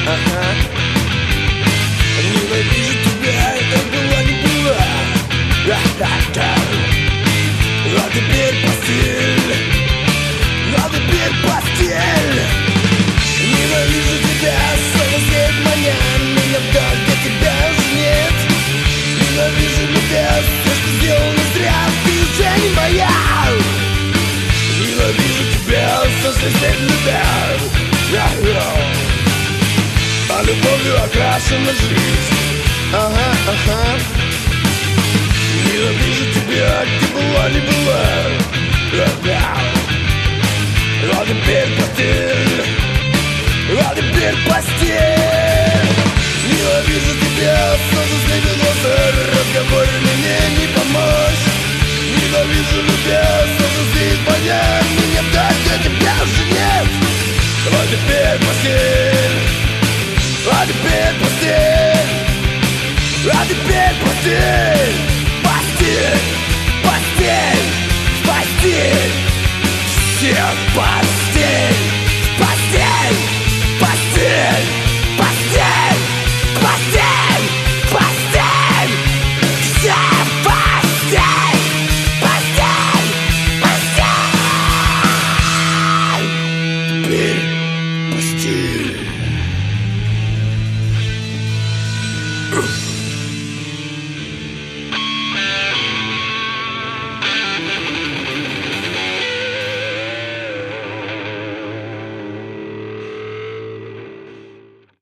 ага. Ненавижу тебя, это было не было. А теперь постель, а теперь постель. Ненавижу тебя, снова свет моя, меня там, где тебя уже нет. Ненавижу любя, все, что сделано зря, ты уже не моя. Ненавижу тебя, все, что здесь любя. А любовью окрашена жизнь. Ага, ага. Ненавижу тебя, где была, не была. А теперь постель, а теперь постель. Ненавижу тебя, солнце светится, разговоры мне не помочь. Ненавижу любя, солнце светит понять, меня так, где тебя уже нет. А теперь постель, а теперь постель, а теперь постель, постель, постель, постель, всех постель.